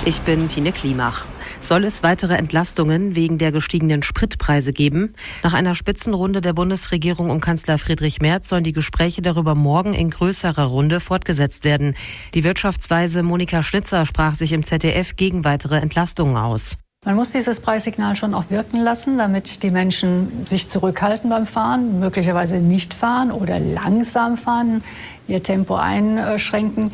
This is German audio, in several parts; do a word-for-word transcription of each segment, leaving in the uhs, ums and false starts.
Ich bin Tine Klimach. Soll es weitere Entlastungen wegen der gestiegenen Spritpreise geben? Nach einer Spitzenrunde der Bundesregierung um Kanzler Friedrich Merz sollen die Gespräche darüber morgen in größerer Runde fortgesetzt werden. Die Wirtschaftsweise Monika Schnitzer sprach sich im Z D F gegen weitere Entlastungen aus. Man muss dieses Preissignal schon auch wirken lassen, damit die Menschen sich zurückhalten beim Fahren, möglicherweise nicht fahren oder langsam fahren, ihr Tempo einschränken,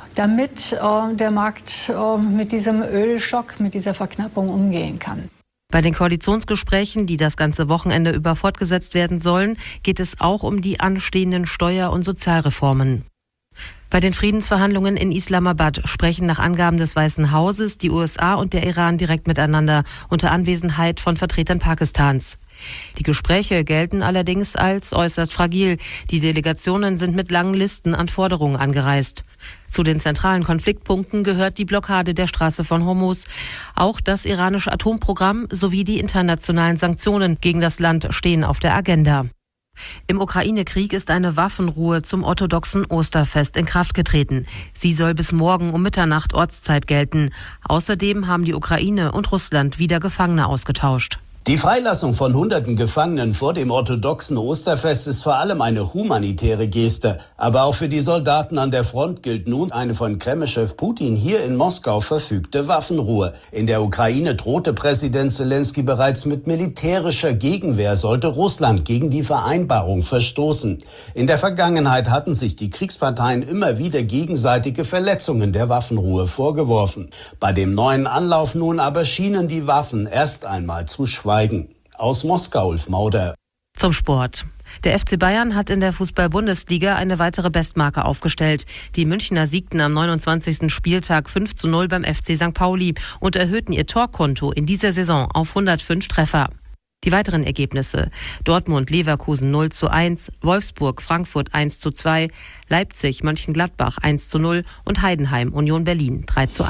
damit äh, der Markt äh, mit diesem Ölschock, mit dieser Verknappung umgehen kann. Bei den Koalitionsgesprächen, die das ganze Wochenende über fortgesetzt werden sollen, geht es auch um die anstehenden Steuer- und Sozialreformen. Bei den Friedensverhandlungen in Islamabad sprechen nach Angaben des Weißen Hauses die U S A und der Iran direkt miteinander, unter Anwesenheit von Vertretern Pakistans. Die Gespräche gelten allerdings als äußerst fragil. Die Delegationen sind mit langen Listen an Forderungen angereist. Zu den zentralen Konfliktpunkten gehört die Blockade der Straße von Hormuz. Auch das iranische Atomprogramm sowie die internationalen Sanktionen gegen das Land stehen auf der Agenda. Im Ukraine-Krieg ist eine Waffenruhe zum orthodoxen Osterfest in Kraft getreten. Sie soll bis morgen um Mitternacht Ortszeit gelten. Außerdem haben die Ukraine und Russland wieder Gefangene ausgetauscht. Die Freilassung von hunderten Gefangenen vor dem orthodoxen Osterfest ist vor allem eine humanitäre Geste. Aber auch für die Soldaten an der Front gilt nun eine von Kreml-Chef Putin hier in Moskau verfügte Waffenruhe. In der Ukraine drohte Präsident Selenskyj bereits mit militärischer Gegenwehr, sollte Russland gegen die Vereinbarung verstoßen. In der Vergangenheit hatten sich die Kriegsparteien immer wieder gegenseitige Verletzungen der Waffenruhe vorgeworfen. Bei dem neuen Anlauf nun aber schienen die Waffen erst einmal zu schweigen. Aus Moskau, Ulf Mauder. Zum Sport. Der F C Bayern hat in der Fußball-Bundesliga eine weitere Bestmarke aufgestellt. Die Münchner siegten am neunundzwanzigsten Spieltag fünf zu null beim F C Sankt Pauli und erhöhten ihr Torkonto in dieser Saison auf hundertfünf Treffer. Die weiteren Ergebnisse: Dortmund-Leverkusen null zu eins, Wolfsburg-Frankfurt eins zu zwei, Leipzig-Mönchengladbach eins zu null und Heidenheim-Union Berlin drei zu eins.